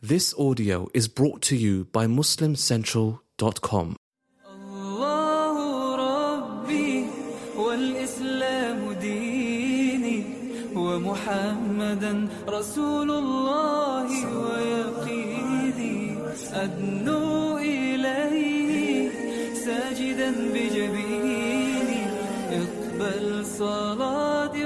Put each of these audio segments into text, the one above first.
This audio is brought to you by MuslimCentral.com. الله ربي والإسلام ديني ومحمدا رسول الله ويقيني أدنو إليه ساجدا بجبيني اقبل صلاتي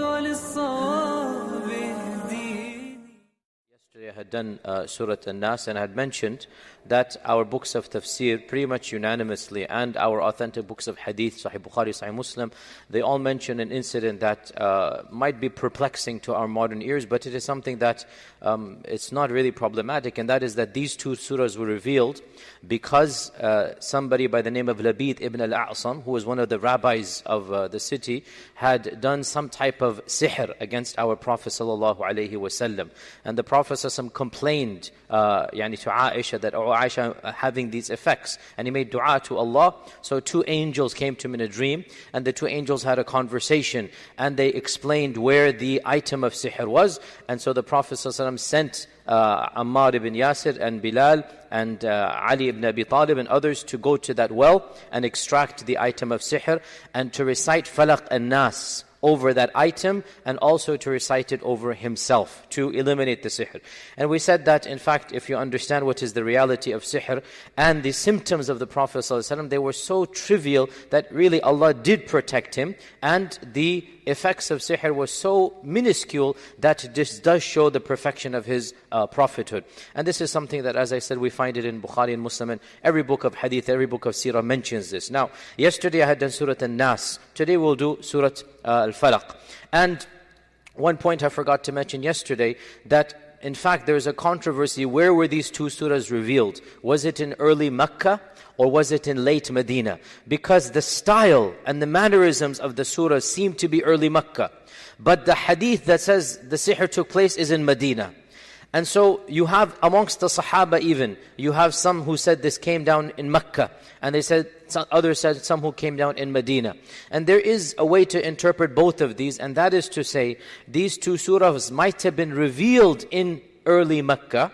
وللصواب اهديني. Yesterday I had done Surah An-Nas, and I had mentioned that our books of tafsir pretty much unanimously, and our authentic books of hadith, Sahih Bukhari, Sahih Muslim, they all mention an incident that might be perplexing to our modern ears, but it is something that it's not really problematic, and that is that these two surahs were revealed because somebody by the name of Labid ibn al-A'sam, who was one of the rabbis of the city, had done some type of sihr against our Prophet sallallahu alaihi wasallam. And the Prophet sallallahu complained to Aisha that, "Oh, Aisha, having these effects." And he made dua to Allah. So two angels came to him in a dream, and the two angels had a conversation, and they explained where the item of sihr was. And so the Prophet ﷺ sent Ammar ibn Yasir and Bilal and Ali ibn Abi Talib and others to go to that well and extract the item of sihr, and to recite Falaq and Nas over that item, and also to recite it over himself to eliminate the sihr. And we said that, in fact, if you understand what is the reality of sihr and the symptoms of the Prophet ﷺ, they were so trivial that really Allah did protect him, and the effects of sihr were so minuscule that this does show the perfection of his prophethood. And this is something that, as I said, we find it in Bukhari and Muslim, and every book of hadith, every book of seerah mentions this. Now, yesterday I had done Surah An-Nas. Today we'll do Surah Al-Falaq. And one point I forgot to mention yesterday, that in fact there is a controversy, where were these two surahs revealed? Was it in early Mecca, or was it in late Medina? Because the style and the mannerisms of the surahs seem to be early Mecca, but the hadith that says the sihr took place is in Medina. And so you have amongst the Sahaba even, you have some who said this came down in Mecca, and they said, others said some who came down in Medina. And there is a way to interpret both of these, and that is to say, these two surahs might have been revealed in early Mecca,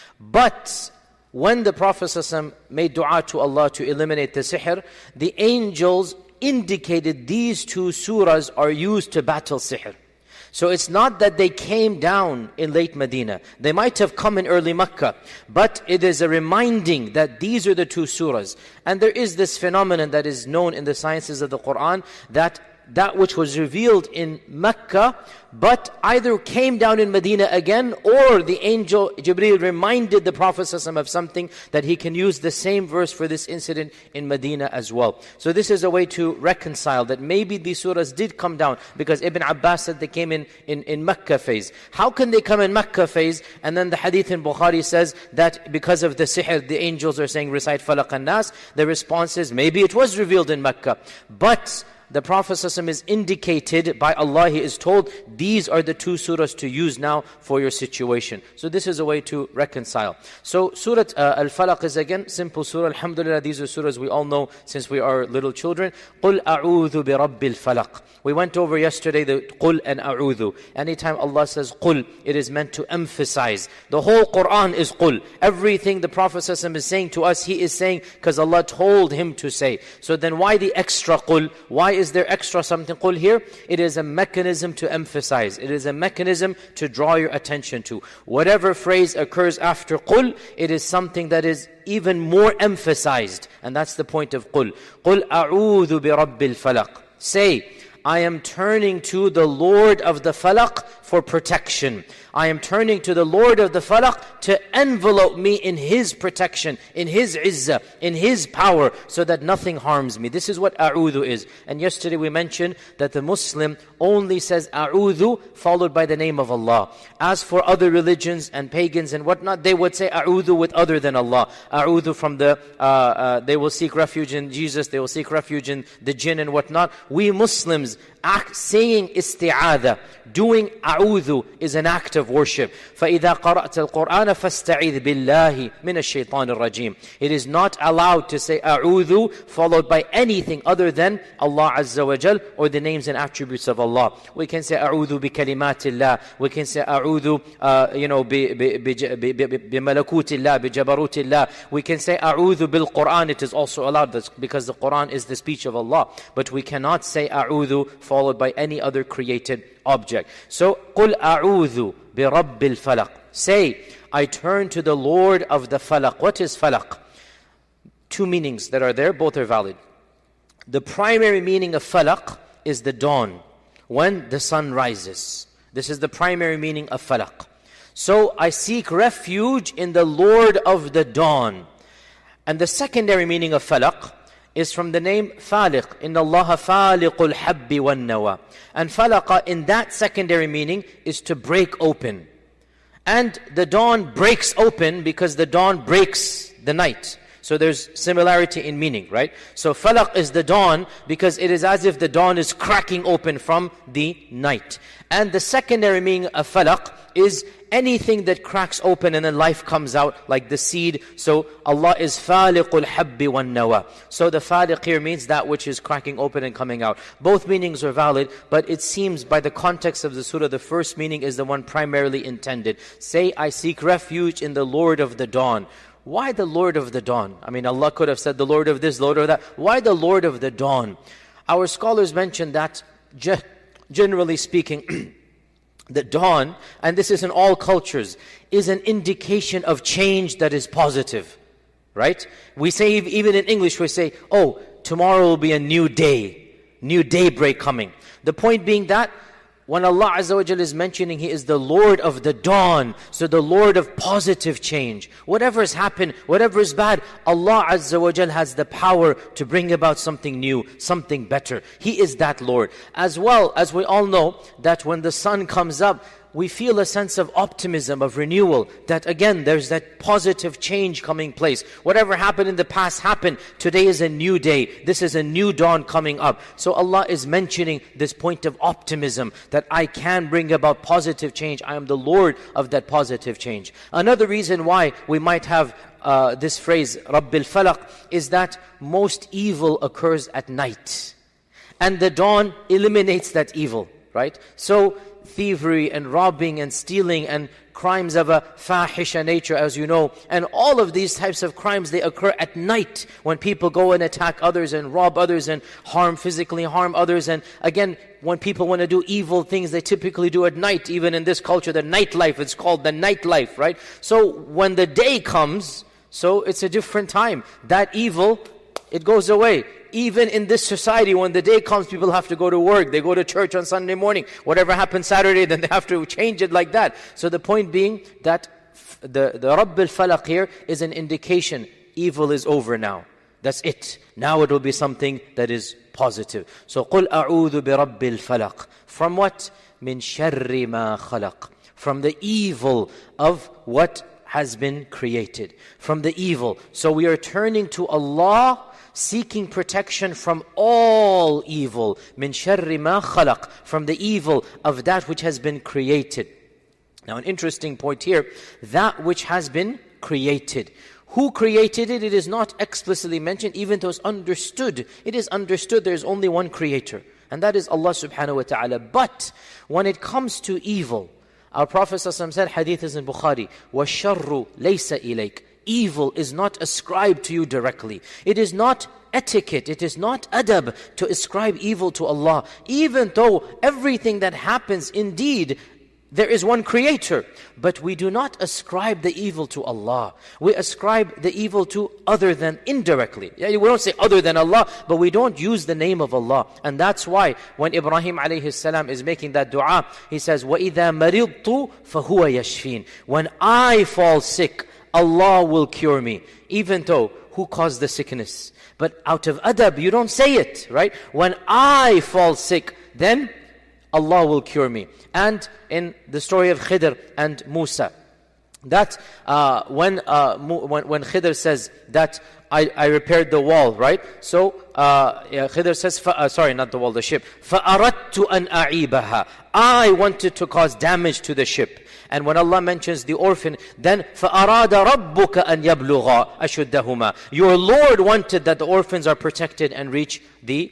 but when the Prophet ﷺ made dua to Allah to eliminate the sihr, the angels indicated these two surahs are used to battle sihr. So it's not that they came down in late Medina. They might have come in early Mecca, but it is a reminding that these are the two surahs. And there is this phenomenon that is known in the sciences of the Quran, that which was revealed in Mecca, but either came down in Medina again, or the angel Jibreel reminded the Prophet ﷺ of something, that he can use the same verse for this incident in Medina as well. So this is a way to reconcile that maybe these surahs did come down, because Ibn Abbas said they came in Mecca phase. How can they come in Mecca phase? And then the hadith in Bukhari says that because of the sihr, the angels are saying recite Falaq and Nas. The response is, maybe it was revealed in Mecca, but the Prophet ﷺ is indicated by Allah. He is told, these are the two surahs to use now for your situation. So this is a way to reconcile. So Surah Al-Falaq is again simple surah. Alhamdulillah, these are surahs we all know since we are little children. قُلْ أَعُوذُ بِرَبِّ الْفَلَقِ. We went over yesterday the Qul and A'udhu. Anytime Allah says Qul, it is meant to emphasize. The whole Quran is Qul. Everything the Prophet ﷺ is saying to us, he is saying because Allah told him to say. So then why the extra Qul? Why is there extra something Qul here? It is a mechanism to emphasize. It is a mechanism to draw your attention to. Whatever phrase occurs after Qul, it is something that is even more emphasized. And that's the point of Qul. قُلْ أَعُوذُ بِرَبِّ الْفَلَقِ. Say, I am turning to the Lord of the Falaq for protection. I am turning to the Lord of the Falaq to envelope me in His protection, in His izzah, in His power, so that nothing harms me. This is what a'udhu is. And yesterday we mentioned that the Muslim only says a'udhu followed by the name of Allah. As for other religions and pagans and whatnot, they would say a'udhu with other than Allah. A'udhu from they will seek refuge in Jesus, they will seek refuge in the jinn and whatnot. We Muslims saying isti'adha, doing a'udhu a'udhu is an act of worship. فَإِذَا قَرَأْتَ الْقُرْآنَ فَاسْتَعِذْ بِاللَّهِ مِنَ الشَّيْطَانِ الرَّجِيمِ. It is not allowed to say a'udhu followed by anything other than Allah Azza wa Jal or the names and attributes of Allah. We can say a'udhu bi kalimatillah. We can say a'udhu bimalakutillah, bijabarutillah. We can say a'udhu bil Quran. It is also allowed because the Quran is the speech of Allah. But we cannot say a'udhu followed by any other created object. So, قُلْ أَعُوذُ بِرَبِّ الْفَلَقِ. Say, I turn to the Lord of the falaq. What is falaq? Two meanings that are there, both are valid. The primary meaning of falaq is the dawn, when the sun rises. This is the primary meaning of falaq. So, I seek refuge in the Lord of the dawn. And the secondary meaning of falaq is from the name faliq. Inna Allaha faliqul habbi wan nawa. And falaqa in that secondary meaning is to break open. And the dawn breaks open because the dawn breaks the night. So there's similarity in meaning, right? So falaq is the dawn because it is as if the dawn is cracking open from the night. And the secondary meaning of falaq is anything that cracks open and then life comes out, like the seed. So Allah is faliqul habbi wan nawa. So the faliq here means that which is cracking open and coming out. Both meanings are valid, but it seems by the context of the surah, the first meaning is the one primarily intended. Say, I seek refuge in the Lord of the dawn. Why the Lord of the dawn? I mean, Allah could have said the Lord of this, Lord of that. Why the Lord of the dawn? Our scholars mention that, generally speaking, the dawn, and this is in all cultures, is an indication of change that is positive, right? We say, even in English, we say, oh, tomorrow will be a new day, new daybreak coming. The point being that, when Allah Azza wa Jalla is mentioning He is the Lord of the dawn, so the Lord of positive change. Whatever has happened, whatever is bad, Allah Azza wa Jalla has the power to bring about something new, something better. He is that Lord. As well as we all know that when the sun comes up, we feel a sense of optimism, of renewal, that again, there's that positive change coming place. Whatever happened in the past happened. Today is a new day. This is a new dawn coming up. So Allah is mentioning this point of optimism, that I can bring about positive change. I am the Lord of that positive change. Another reason why we might have this phrase, Rabbil Falaq, is that most evil occurs at night. And the dawn eliminates that evil, right? So, thievery and robbing and stealing and crimes of a fahisha nature, as you know, and all of these types of crimes, they occur at night when people go and attack others and rob others and physically harm others. And again, when people want to do evil things, they typically do at night. Even in this culture, the nightlife, it's called the nightlife, right? So when the day comes, so it's a different time. That evil, it goes away. Even in this society, when the day comes, people have to go to work. They go to church on Sunday morning. Whatever happens Saturday, then they have to change it like that. So the point being that the Rabb al-Falaq here is an indication. Evil is over now. That's it. Now it will be something that is positive. So قُلْ أَعُوذُ بِرَبِّ الْفَلَقِ. From what? مِنْ شَرِّ مَا خَلَقَ. From the evil of what has been created. From the evil. So we are turning to Allah, seeking protection from all evil. مِنْ شَرِّ مَا خَلَقَ. From the evil of that which has been created. Now an interesting point here. That which has been created. Who created it? It is not explicitly mentioned, even though it's understood. It is understood there is only one creator. And that is Allah subhanahu wa ta'ala. But when it comes to evil, our Prophet ﷺ said, hadith is in Bukhari, وَالشَّرُّ لَيْسَ إِلَيْكَ. Evil is not ascribed to you directly. It is not etiquette, it is not adab to ascribe evil to Allah. Even though everything that happens, indeed, there is one creator. But we do not ascribe the evil to Allah. We ascribe the evil to other than indirectly. We don't say other than Allah, but we don't use the name of Allah. And that's why when Ibrahim alayhi salam is making that dua, he says, وَإِذَا مَرِضْتُ فَهُوَ يَشْفِينَ. When I fall sick, Allah will cure me. Even though, who caused the sickness? But out of adab, you don't say it, right? When I fall sick, then Allah will cure me. And in the story of Khidr and Musa, that when Khidr says that I repaired the wall, right? So Khidr says, sorry, not the wall, the ship. فَأَرَدْتُ أَنْ أَعِيبَهَا. I wanted to cause damage to the ship. And when Allah mentions the orphan, then فَأَرَادَ رَبُّكَ أَنْ يَبْلُغَا أَشُدَّهُمَا. Your Lord wanted that the orphans are protected and reach the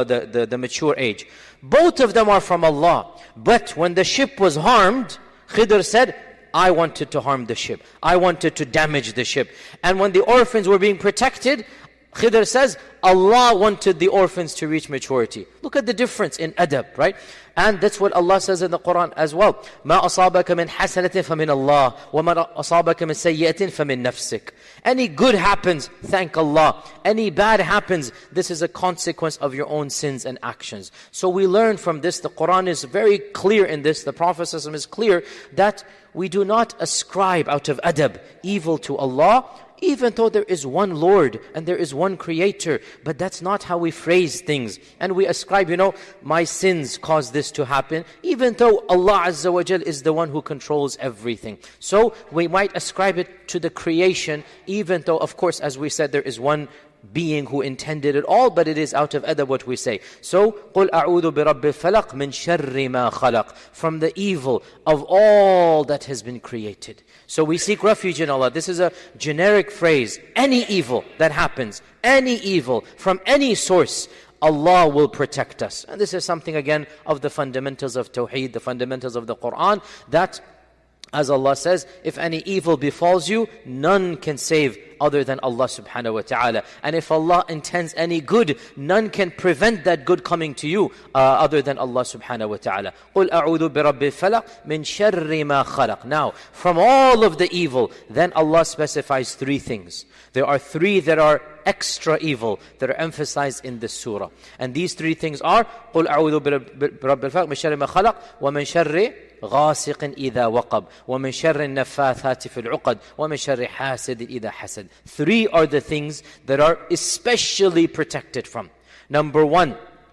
mature age. Both of them are from Allah. But when the ship was harmed, Khidr said, I wanted to harm the ship. I wanted to damage the ship. And when the orphans were being protected, Khidr says, Allah wanted the orphans to reach maturity. Look at the difference in adab, right? And that's what Allah says in the Quran as well. مَا أَصَابَكَ مِنْ حَسَنَةٍ فَمِنَ اللَّهِ وَمَا أَصَابَكَ مِنْ سَيِّئَةٍ فَمِنْ نَفْسِكَ. Any good happens, thank Allah. Any bad happens, this is a consequence of your own sins and actions. So we learn from this, the Quran is very clear in this, the Prophet ﷺ is clear, that we do not ascribe out of adab evil to Allah, even though there is one Lord and there is one Creator. But that's not how we phrase things. And we ascribe, my sins caused this to happen, even though Allah Azza wa Jal is the one who controls everything. So we might ascribe it to the creation, even though, of course, as we said, there is one being who intended it all, but it is out of adab what we say. So, قُلْ أَعُوذُ بِرَبِّ الْفَلَقِ مِنْ شَرِّ مَا خَلَقٍ. From the evil of all that has been created. So we seek refuge in Allah. This is a generic phrase. Any evil that happens, any evil from any source, Allah will protect us. And this is something again of the fundamentals of Tawheed, the fundamentals of the Quran, that as Allah says, if any evil befalls you, none can save other than Allah subhanahu wa ta'ala. And if Allah intends any good, none can prevent that good coming to you other than Allah subhanahu wa ta'ala. قُلْ أَعُوذُ بِرَبِّ الْفَلَقِ مِنْ شَرِّ مَا خَلَقٍ. Now, from all of the evil, then Allah specifies three things. There are three that are extra evil that are emphasized in this surah. And these three things are قُلْ أَعُوذُ بِرَبِّ الْفَلَقِ مِنْ شَرِّ مَا خَلَقٍ وَمِنْ شَرِّ غاسق إذا وقب ومن شر النفاثات في العقد ومن شر حاسد إذا حسد. Three are the things that are especially protected from. Number one,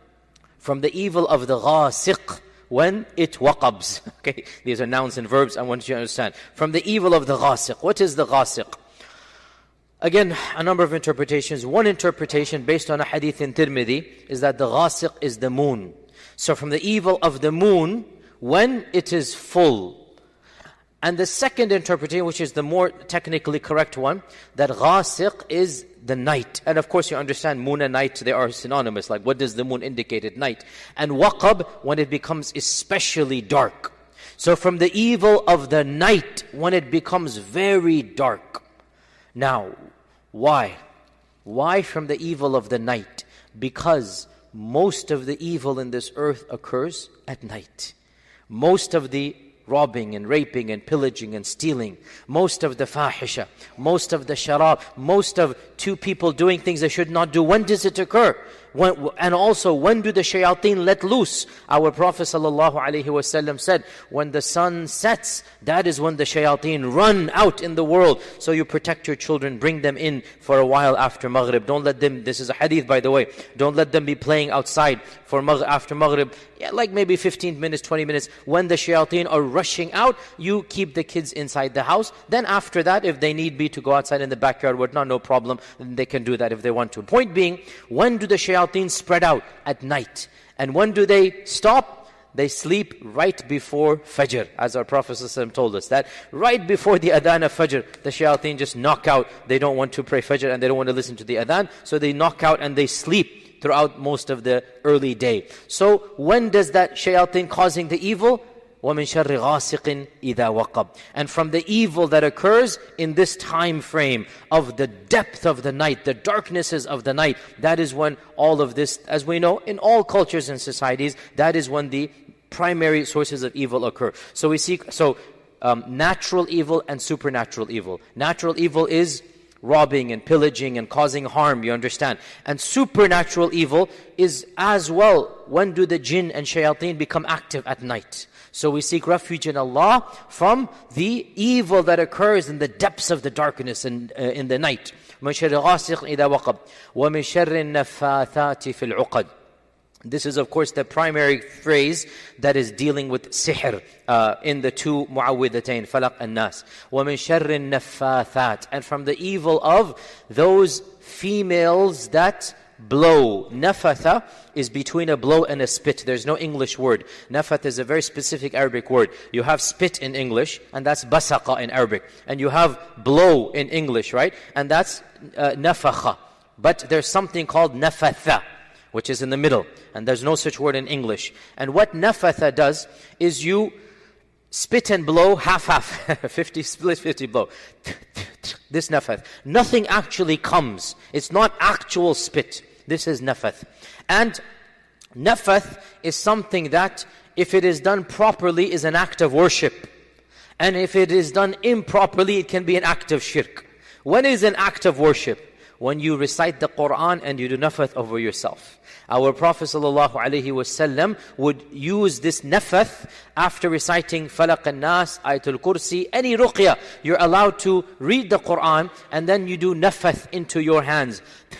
from the evil of the غاسق, when it waqabs. Okay, these are nouns and verbs, I want you to understand. From the evil of the غاسق. What is the غاسق? Again, a number of interpretations. One interpretation based on a hadith in Tirmidhi is that the غاسق is the moon. So from the evil of the moon, when it is full. And the second interpretation, which is the more technically correct one, that ghasiq is the night. And of course you understand moon and night, they are synonymous. Like what does the moon indicate at night? And waqab, when it becomes especially dark. So from the evil of the night, when it becomes very dark. Now, why? Why from the evil of the night? Because most of the evil in this earth occurs at night. Most of the robbing and raping and pillaging and stealing, most of the fahisha, most of the sharab, most of two people doing things they should not do. When does it occur? And also, when do the shayateen let loose? Our Prophet ﷺ said, when the sun sets, that is when the shayateen run out in the world. So you protect your children, bring them in for a while after Maghrib. Don't let them, this is a hadith by the way, don't let them be playing outside for after Maghrib. Yeah, like maybe 15 minutes, 20 minutes. When the shayateen are rushing out, you keep the kids inside the house. Then after that, if they need be to go outside in the backyard, whatnot, no problem. Then they can do that if they want to. Point being, when do the shayateen spread out? At night. And when do they stop? They sleep right before Fajr, as our Prophet ﷺ told us, that right before the adhan of Fajr, the shayateen just knock out. They don't want to pray Fajr and they don't want to listen to the adhan, so they knock out and they sleep throughout most of the early day. So when does that shayateen causing the evil? وَمِن شَرِّ غَاسِقٍ إِذَا وَقَبْ. And from the evil that occurs in this time frame of the depth of the night, the darknesses of the night, that is when all of this, as we know, in all cultures and societies, that is when the primary sources of evil occur. So we see, natural evil and supernatural evil. Natural evil is robbing and pillaging and causing harm, you understand. And supernatural evil is as well, when do the jinn and shayateen become active? At night. So we seek refuge in Allah from the evil that occurs in the depths of the darkness and in the night. مِنْ شَرِّ غَاسِقٍ إِذَا وَقَبْ وَمِنْ شَرِّ النَّفَّاثَاتِ فِي الْعُقَدِ. This is, of course, the primary phrase that is dealing with sihr in the two mu'awwidhatayn, falaq and nas. وَمِن شَرِّ النَّفَّاثَاتِ, and from the evil of those females that blow. Nafatha is between a blow and a spit. There's no English word. Nafath is a very specific Arabic word. You have spit in English, and that's basaqa in Arabic. And you have blow in English, right? And that's nafakha. But there's something called nafatha, which is in the middle. And there's no such word in English. And what nafatha does is you spit and blow half-half. 50 split, 50 blow. This nafath. Nothing actually comes. It's not actual spit. This is nafath. And nafath is something that, if it is done properly, is an act of worship. And if it is done improperly, it can be an act of shirk. When is an act of worship? When you recite the Qur'an and you do nafath over yourself. Our Prophet ﷺ would use this nafath after reciting Falaq al-Nas, Ayatul Kursi, any ruqya. You're allowed to read the Qur'an and then you do nafath into your hands.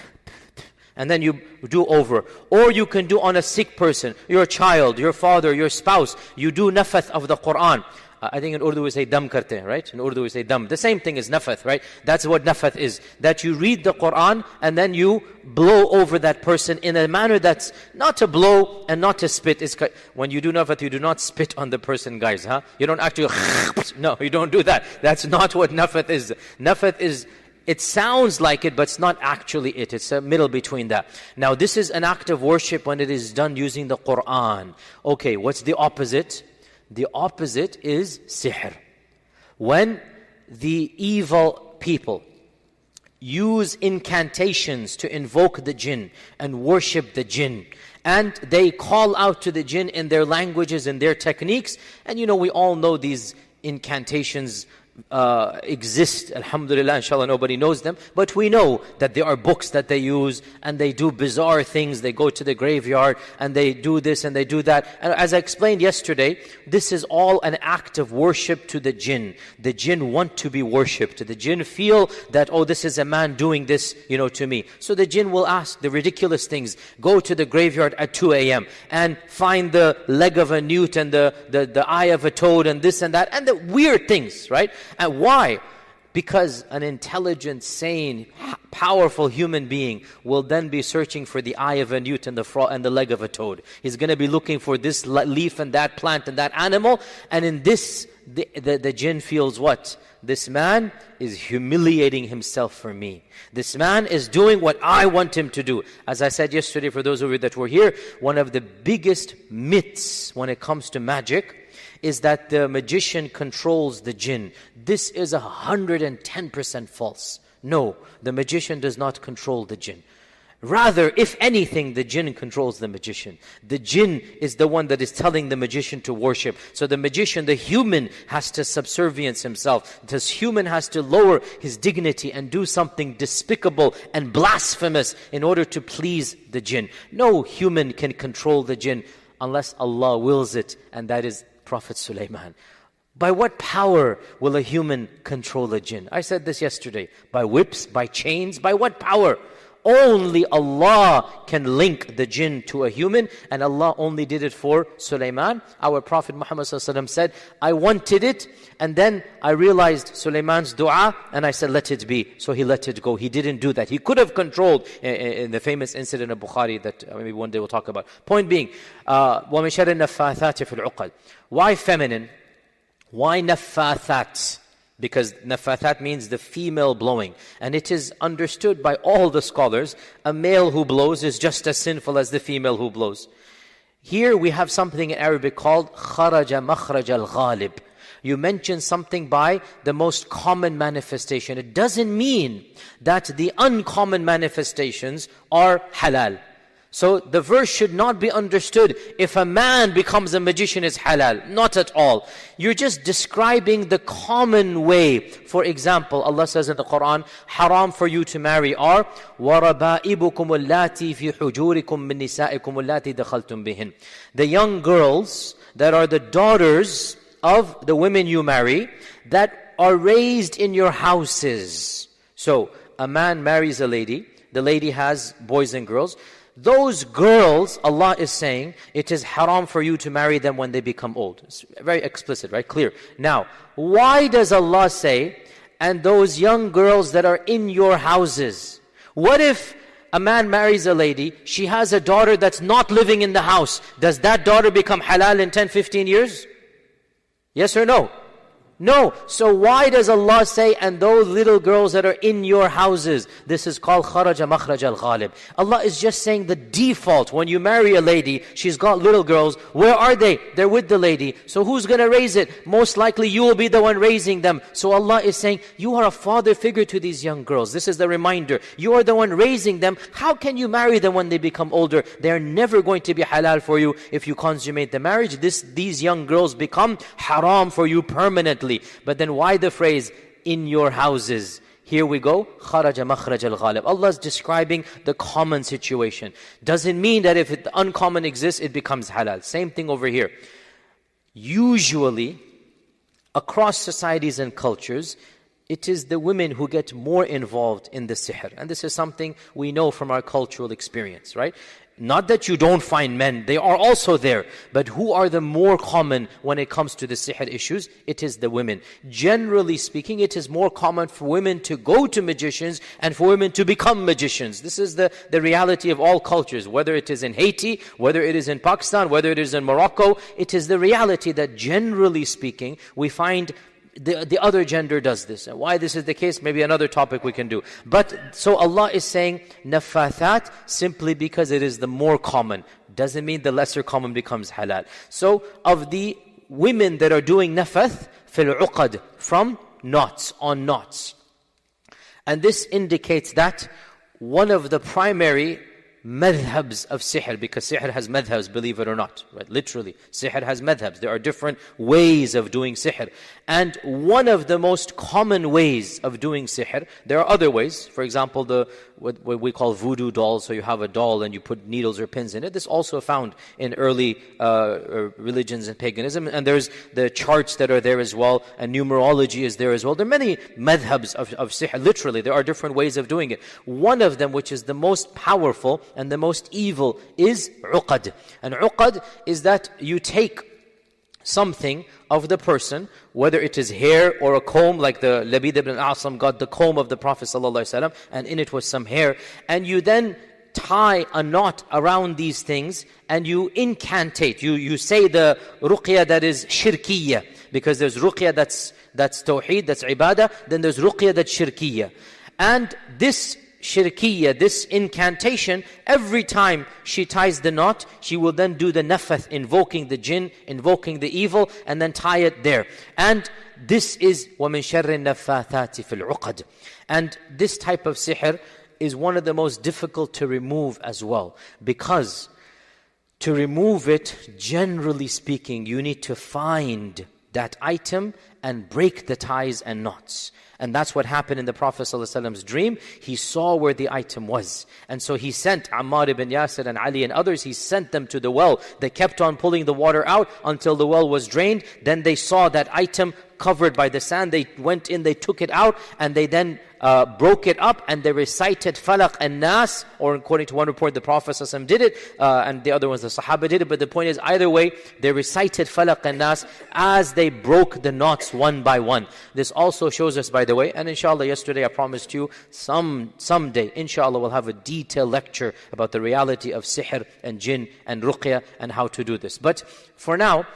And then you do over. Or you can do on a sick person, your child, your father, your spouse. You do nafath of the Qur'an. I think in Urdu we say dam karte, right? In Urdu we say dam. The same thing is nafath, right? That's what nafath is. That you read the Qur'an and then you blow over that person in a manner that's not to blow and not to spit. When you do nafath, you do not spit on the person, guys. You don't actually, no, you don't do that. That's not what nafath is. Nafath is, it sounds like it, but it's not actually it. It's a middle between that. Now this is an act of worship when it is done using the Qur'an. Okay, what's the opposite? The opposite is sihr. When the evil people use incantations to invoke the jinn and worship the jinn, and they call out to the jinn in their languages and their techniques, and we all know these incantations exist. Alhamdulillah, inshallah nobody knows them, but we know that there are books that they use and they do bizarre things. They go to the graveyard and they do this and they do that. And as I explained yesterday, this is all an act of worship to the jinn. The jinn want to be worshipped. The jinn feel that, oh, this is a man doing this, to me. So the jinn will ask the ridiculous things. Go to the graveyard at 2 a.m. and find the leg of a newt and the eye of a toad and this and that and the weird things, right? And why? Because an intelligent, sane, powerful human being will then be searching for the eye of a newt and the leg of a toad. He's going to be looking for this leaf and that plant and that animal. And in this, the jinn feels what? This man is humiliating himself for me. This man is doing what I want him to do. As I said yesterday, for those of you that were here, one of the biggest myths when it comes to magic is that the magician controls the jinn. This is 110% false. No, the magician does not control the jinn. Rather, if anything, the jinn controls the magician. The jinn is the one that is telling the magician to worship. So the magician, the human, has to subservience himself. This human has to lower his dignity and do something despicable and blasphemous in order to please the jinn. No human can control the jinn unless Allah wills it, and that is Prophet Sulaiman. By what power will a human control a jinn? I said this yesterday. By whips, by chains, by what power? Only Allah can link the jinn to a human, and Allah only did it for Sulaiman. Our Prophet Muhammad ﷺ said, I wanted it, and then I realized Sulaiman's dua, and I said, let it be. So he let it go. He didn't do that. He could have controlled, in the famous incident of Bukhari that maybe one day we'll talk about. Point being, وَمِن شَرِّ النَّفَّاثَاتِ فِي الْعُقَدِ. Why feminine? Why naffathat? Because naffathat means the female blowing. And it is understood by all the scholars, a male who blows is just as sinful as the female who blows. Here we have something in Arabic called kharaja makhraj al-ghalib. You mention something by the most common manifestation. It doesn't mean that the uncommon manifestations are halal. So the verse should not be understood, if a man becomes a magician is halal. Not at all. You're just describing the common way. For example, Allah says in the Quran, haram for you to marry are وَرَبَائِبُكُمُ اللَّاتِي فِي حُجُورِكُم مِّن نِّسَائِكُمُ اللَّاتِي دَخَلْتُم بِهِنْ. The young girls that are the daughters of the women you marry, that are raised in your houses. So, a man marries a lady, the lady has boys and girls. those girls, Allah is saying, it is haram for you to marry them when they become old. It's very explicit, right? Clear. Now, why does Allah say, and those young girls that are in your houses? What if a man marries a lady, she has a daughter that's not living in the house? Does that daughter become halal in 10, 15 years? Yes or no? No. So why does Allah say, and those little girls that are in your houses? This is called kharaja makhraj al-ghalib. Allah is just saying the default. When you marry a lady, she's got little girls. Where are they? They're with the lady. So who's going to raise it? Most likely you will be the one raising them. So Allah is saying, you are a father figure to these young girls. This is the reminder. You are the one raising them. How can you marry them when they become older? They are never going to be halal for you if you consummate the marriage. These young girls become haram for you permanently. But then why the phrase, in your houses? Here we go, kharaja makhraj al-ghalib. Allah is describing the common situation. Doesn't mean that if the uncommon exists, it becomes halal. Same thing over here. Usually, across societies and cultures, it is the women who get more involved in the sihr. And this is something we know from our cultural experience, right? Not that you don't find men, they are also there. But who are the more common when it comes to the sihr issues? It is the women. Generally speaking, it is more common for women to go to magicians and for women to become magicians. This is the reality of all cultures. Whether it is in Haiti, whether it is in Pakistan, whether it is in Morocco, it is the reality that generally speaking, we find the other gender does this. And why this is the case, maybe another topic we can do. But so Allah is saying nafathat simply because it is the more common. Doesn't mean the lesser common becomes halal. So of the women that are doing nafath, fil uqad, from knots, on knots. And this indicates that one of the primary madhabs of sihr, because sihr has madhabs, believe it or not, right? Literally, sihr has madhabs. There are different ways of doing sihr. And one of the most common ways of doing sihr, there are other ways. For example, what we call voodoo dolls. So you have a doll and you put needles or pins in it. This also found in early religions and paganism. And there's the charts that are there as well, and numerology is there as well. There are many madhabs of sihr. Literally, there are different ways of doing it. One of them, which is the most powerful and the most evil, is uqad. And uqad is that you take something of the person, whether it is hair or a comb, like the Labid ibn al-Asam got the comb of the Prophet ﷺ, and in it was some hair, and you then tie a knot around these things, and you incantate, you say the ruqya that is shirkiyya, because there's ruqya that's tawheed, that's ibadah, then there's ruqya that's shirkiyya. And this shirkiyya, this incantation, every time she ties the knot, she will then do the nafath, invoking the jinn, invoking the evil, and then tie it there. And this is وَمِن شَرِّ النَّفَّاثَاتِ فِي الْعُقَدِ. And this type of sihr is one of the most difficult to remove as well, because to remove it, generally speaking, you need to find that item and break the ties and knots. And that's what happened in the Prophet ﷺ's dream. He saw where the item was. And so he sent Ammar ibn Yasir and Ali and others, he sent them to the well. They kept on pulling the water out until the well was drained. Then they saw that item covered by the sand. They went in, they took it out, and they then broke it up, and they recited Falaq and Nas, or according to one report, the Prophet ﷺ did it, and the other ones, the Sahaba did it. But the point is, either way, they recited Falaq and Nas as they broke the knots one by one. This also shows us, by the way, and inshallah, yesterday I promised you, someday, inshallah, we'll have a detailed lecture about the reality of sihr and jinn and ruqya and how to do this. But for now,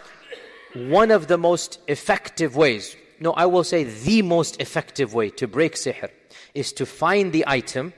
one of the most effective ways, no, I will say the most effective way to break sihr is to find the item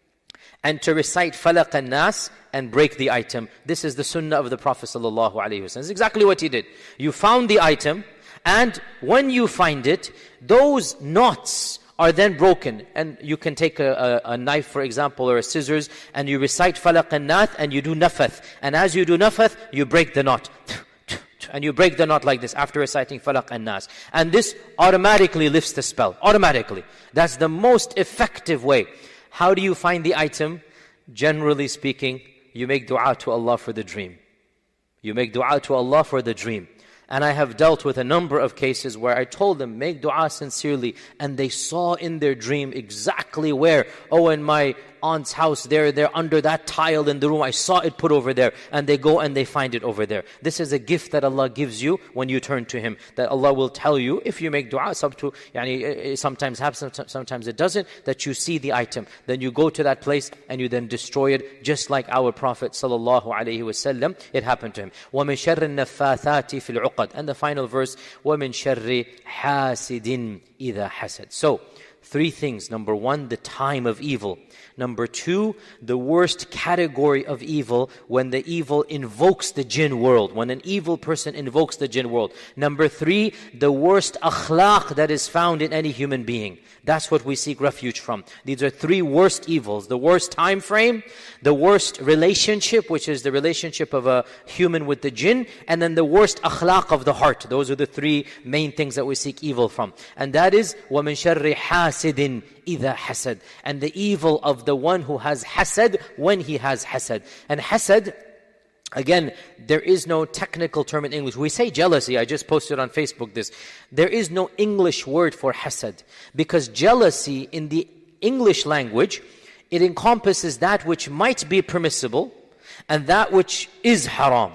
and to recite Falaq and Nas and break the item. This is the sunnah of the Prophet ﷺ. This is exactly what he did. You found the item, and when you find it, those knots are then broken. And you can take a knife, for example, or a scissors, and you recite Falaq and Nas, and you do nafath. And as you do nafath, you break the knot. And you break the knot like this after reciting Falaq and Nas. And this automatically lifts the spell. Automatically. That's the most effective way. How do you find the item? Generally speaking, you make dua to Allah for the dream. You make dua to Allah for the dream. And I have dealt with a number of cases where I told them, make dua sincerely, and they saw in their dream exactly where, in my aunt's house, they're under that tile in the room, I saw it put over there, and they go and they find it over there. This is a gift that Allah gives you when you turn to Him, that Allah will tell you, if you make dua, sometimes happens, sometimes it doesn't, that you see the item, then you go to that place and you then destroy it, just like our Prophet ﷺ, it happened to him. وَمِن شَرِّ النَّفَّاثَاتِ فِي الْعُقَدِ. And the final verse, وَمِن شَرِّ حَاسِدٍ إِذَا حَسَدٍ. So, 3 things. Number 1, the time of evil. Number 2, the worst category of evil, when the evil invokes the jinn world, when an evil person invokes the jinn world. Number 3, the worst akhlaq that is found in any human being. That's what we seek refuge from. These are 3 worst evils. The worst time frame, the worst relationship, which is the relationship of a human with the jinn, and then the worst akhlaq of the heart. Those are the 3 main things that we seek evil from. And that is, وَمِن شَرِّ حَاسِدٍ إِذَا حَسَدٍ. And the evil of the one who has hasad when he has hasad. And hasad, again, there is no technical term in English. We say jealousy. I just posted on Facebook this. There is no English word for hasad. Because jealousy in the English language, it encompasses that which might be permissible and that which is haram.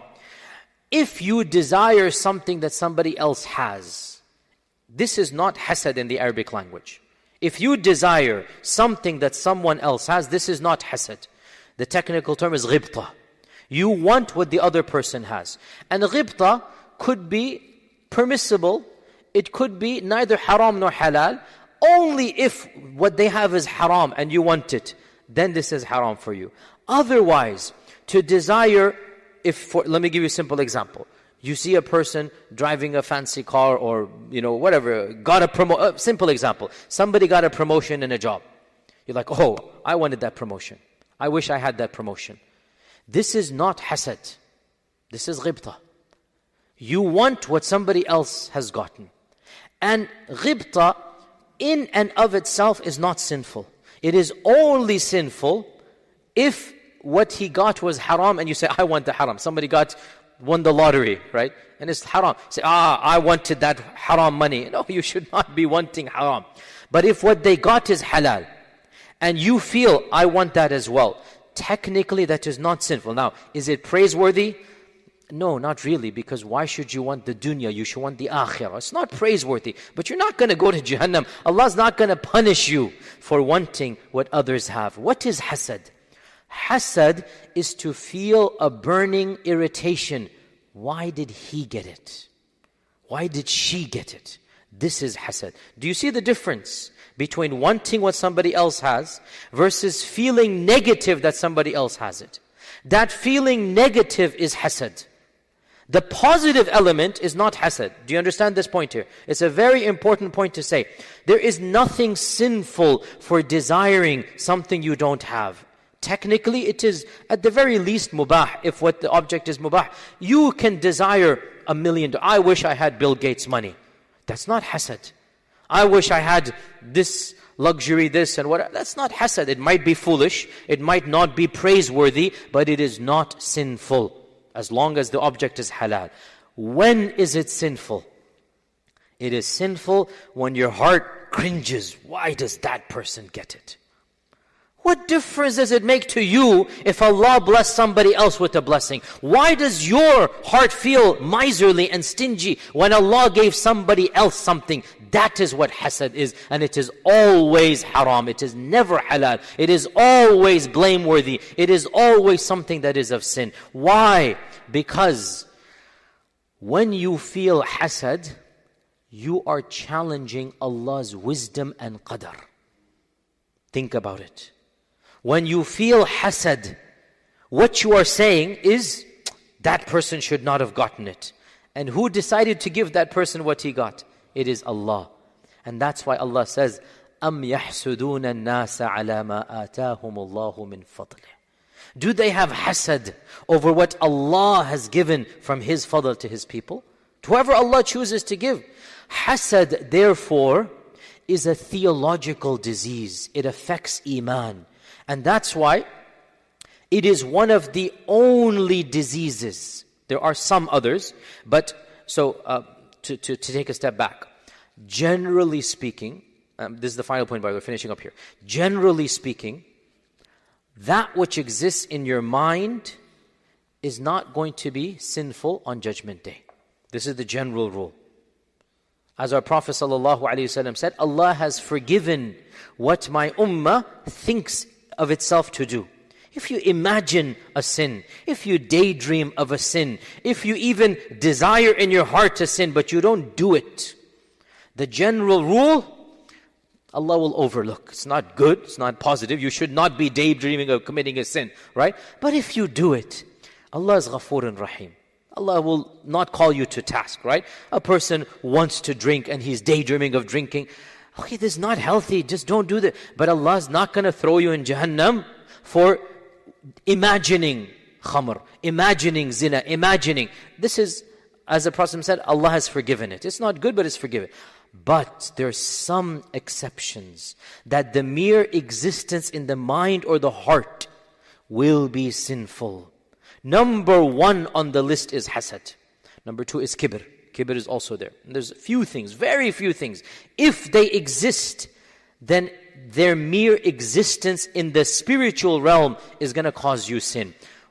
If you desire something that somebody else has, this is not hasad in the Arabic language. If you desire something that someone else has, this is not hasad. The technical term is ghibta. You want what the other person has. And ghibta could be permissible. It could be neither haram nor halal. Only if what they have is haram and you want it, then this is haram for you. Otherwise, to desire, let me give you a simple example. You see a person driving a fancy car or, whatever, got a simple example. Somebody got a promotion in a job. You're like, I wanted that promotion. I wish I had that promotion. This is not hasad. This is ghibta. You want what somebody else has gotten. And ghibta in and of itself is not sinful. It is only sinful if what he got was haram and you say, I want the haram. Somebody won the lottery, right? And it's haram. Say, I wanted that haram money. No, you should not be wanting haram. But if what they got is halal, and you feel, I want that as well, technically that is not sinful. Now, is it praiseworthy? No, not really, because why should you want the dunya? You should want the akhirah. It's not praiseworthy, but you're not going to go to Jahannam. Allah's not going to punish you for wanting what others have. What is hasad? Hasad is to feel a burning irritation. Why did he get it? Why did she get it? This is hasad. Do you see the difference between wanting what somebody else has versus feeling negative that somebody else has it? That feeling negative is hasad. The positive element is not hasad. Do you understand this point here? It's a very important point to say. There is nothing sinful for desiring something you don't have. Technically, it is at the very least mubah, if what the object is mubah. You can desire $1 million. I wish I had Bill Gates' money. That's not hasad. I wish I had this luxury, this and what. That's not hasad. It might be foolish. It might not be praiseworthy, but it is not sinful as long as the object is halal. When is it sinful? It is sinful when your heart cringes. Why does that person get it? What difference does it make to you if Allah bless somebody else with a blessing? Why does your heart feel miserly and stingy when Allah gave somebody else something? That is what hasad is, and it is always haram. It is never halal. It is always blameworthy. It is always something that is of sin. Why? Because when you feel hasad, you are challenging Allah's wisdom and qadar. Think about it. When you feel hasad, what you are saying is, that person should not have gotten it. And who decided to give that person what he got? It is Allah. And that's why Allah says, أَمْ يَحْسُدُونَ النَّاسَ عَلَى مَا آتَاهُمُ اللَّهُ مِنْ فَضْلِهِ. Do they have hasad over what Allah has given from His fadl to His people? To whoever Allah chooses to give. Hasad, therefore, is a theological disease. It affects iman. And that's why it is one of the only diseases. There are some others, but to take a step back, generally speaking, this is the final point, by the way, finishing up here. Generally speaking, that which exists in your mind is not going to be sinful on Judgment Day. This is the general rule. As our Prophet ﷺ said, Allah has forgiven what my ummah thinks of itself to do. If you imagine a sin, if you daydream of a sin, if you even desire in your heart to sin, but you don't do it, the general rule, Allah will overlook. It's not good, it's not positive. You should not be daydreaming of committing a sin, right? But if you do it, Allah is Ghafoorun Rahim. Allah will not call you to task, right? A person wants to drink and he's daydreaming of drinking. Okay, this is not healthy, just don't do that. But Allah is not going to throw you in Jahannam for imagining khamr, imagining zina, imagining. This is, as the Prophet said, Allah has forgiven it. It's not good, but it's forgiven. But there's some exceptions that the mere existence in the mind or the heart will be sinful. Number one on the list is hasad. Number two is kibr. Kibr is also there. And there's a few things, very few things. If they exist, then their mere existence in the spiritual realm is going to cause you sin.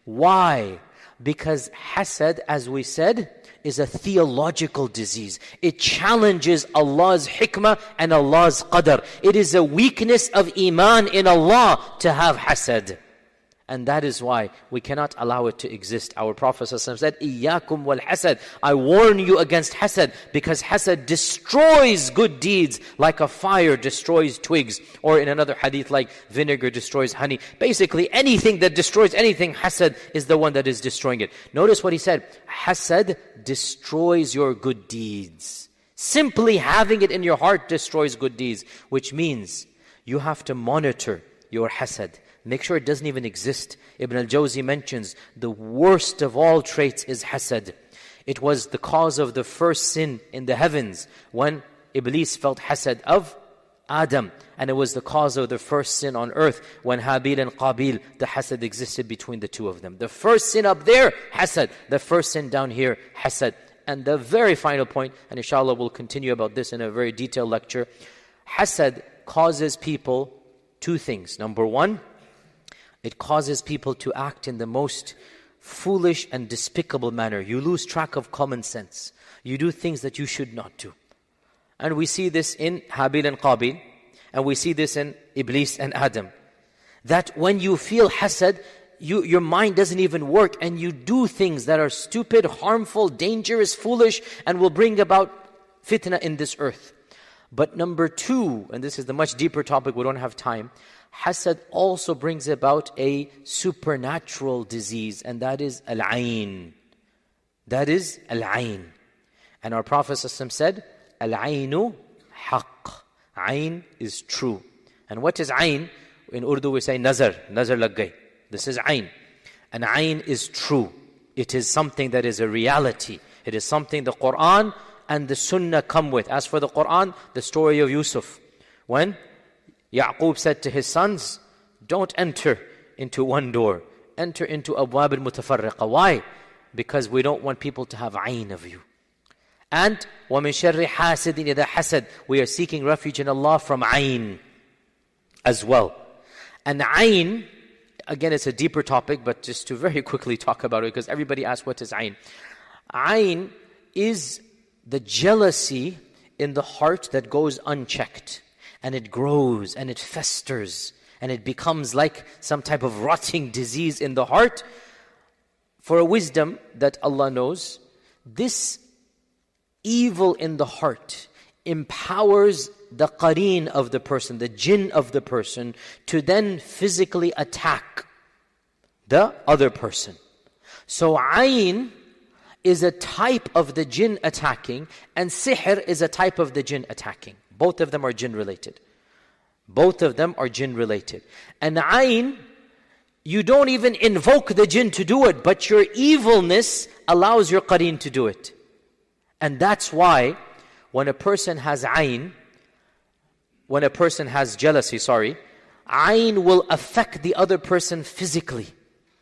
Why? Because hasad, as we said, is a theological disease. It challenges Allah's hikmah and Allah's qadr. It is a weakness of iman in Allah to have hasad. And that is why we cannot allow it to exist. Our Prophet ﷺ said, إِيَّاكُمْ وَالْحَسَدِ, I warn you against hasad, because hasad destroys good deeds like a fire destroys twigs. Or in another hadith, like vinegar destroys honey. Basically, anything that destroys anything, hasad is the one that is destroying it. Notice what he said, hasad destroys your good deeds. Simply having it in your heart destroys good deeds, which means you have to monitor your hasad. Make sure it doesn't even exist. Ibn al-Jawzi mentions the worst of all traits is hasad. It was the cause of the first sin in the heavens when Iblis felt hasad of Adam. And it was the cause of the first sin on earth when Habil and Qabil, the hasad existed between the two of them. The first sin up there, hasad. The first sin down here, hasad. And the very final point, and inshallah we'll continue about this in a very detailed lecture, hasad causes people two things. Number one, it causes people to act in the most foolish and despicable manner. You lose track of common sense. You do things that you should not do. And we see this in Habil and Qabil, and we see this in Iblis and Adam. That when you feel hasad, your mind doesn't even work, and you do things that are stupid, harmful, dangerous, foolish, and will bring about fitna in this earth. But number two, and this is the much deeper topic, we don't have time, hasad also brings about a supernatural disease, and that is al-ayn. That is al-ayn. And our Prophet ﷺ said, al-aynu haqq. Ayn is true. And what is ayn? In Urdu we say nazar lag gayi. This is ayn. And ayn is true. It is something that is a reality. It is something the Quran and the Sunnah come with. As for the Quran, the story of Yusuf. When Yaqub said to his sons, don't enter into one door. Enter into abwab al-mutafarriqa. Why? Because we don't want people to have ayn of you. And وَمِن شَرِّ حَاسِدٍ إِذَا حَسَدٍ, we are seeking refuge in Allah from ayn as well. And ayn, again it's a deeper topic, but just to very quickly talk about it, because everybody asks what is ayn. Ayn is the jealousy in the heart that goes unchecked. And it grows and it festers and it becomes like some type of rotting disease in the heart. For a wisdom that Allah knows, this evil in the heart empowers the qareen of the person, the jinn of the person, to then physically attack the other person. So ayn is a type of the jinn attacking, and sihr is a type of the jinn attacking. Both of them are jinn related. Both of them are jinn related. And ayn, you don't even invoke the jinn to do it, but your evilness allows your qareen to do it. And that's why when a person has ayn, when a person has jealousy, ayn will affect the other person physically.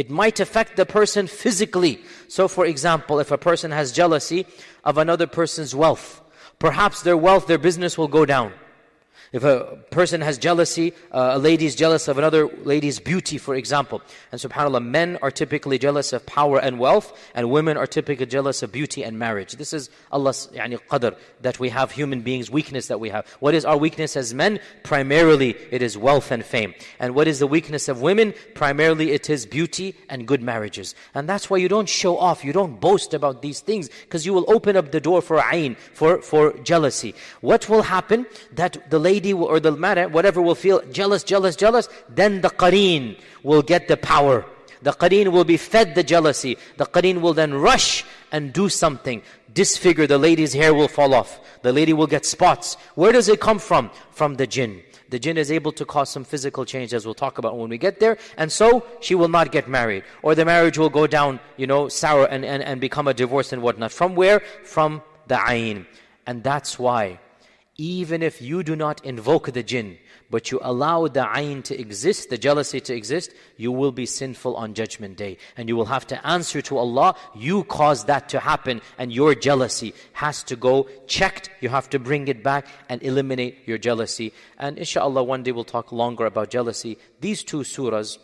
It might affect the person physically. So for example, if a person has jealousy of another person's wealth, perhaps their wealth, their business will go down. If a person has jealousy, a lady is jealous of another lady's beauty, for example. And subhanAllah, men are typically jealous of power and wealth, and women are typically jealous of beauty and marriage. This is Allah's qadr, that we have human beings, weakness that we have. What is our weakness as men? Primarily, it is wealth and fame. And what is the weakness of women? Primarily, it is beauty and good marriages. And that's why you don't show off, you don't boast about these things, because you will open up the door for ayn, for jealousy. What will happen? That the lady or the man, whatever, will feel jealous, then the qareen will get the power. The qareen will be fed the jealousy. The qareen will then rush and do something. Disfigure, the lady's hair will fall off. The lady will get spots. Where does it come from? From the jinn. The jinn is able to cause some physical change, as we'll talk about when we get there. And so, she will not get married. Or the marriage will go down, sour and become a divorce and whatnot. From where? From the ayn. And that's why, even if you do not invoke the jinn, but you allow the ayn to exist, the jealousy to exist, you will be sinful on Judgment Day. And you will have to answer to Allah, you caused that to happen, and your jealousy has to go checked. You have to bring it back and eliminate your jealousy. And inshallah, one day we'll talk longer about jealousy. These two surahs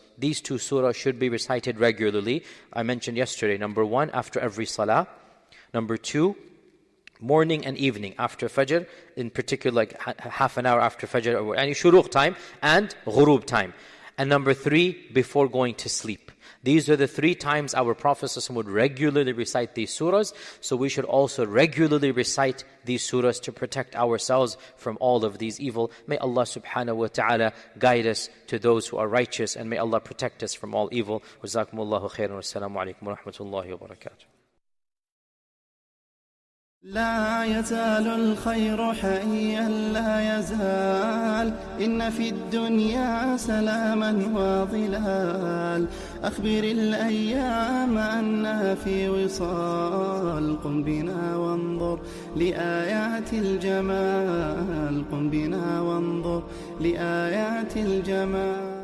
should be recited regularly. I mentioned yesterday, number 1, after every salah. Number 2, morning and evening after Fajr, in particular like half an hour after Fajr, or any shuruq time and ghurub time. And number 3, before going to sleep. These are the 3 times our Prophet ﷺ would regularly recite these surahs. So we should also regularly recite these surahs to protect ourselves from all of these evil. May Allah subhanahu wa ta'ala guide us to those who are righteous, and may Allah protect us from all evil. Jazakumullahu khairan wa assalamu alaikum wa rahmatullahi wa barakatuh. لا يزال الخير حيا لا يزال إن في الدنيا سلاما وظلال أخبر الأيام أنها في وصال قم بنا وانظر لآيات الجمال قم بنا وانظر لآيات الجمال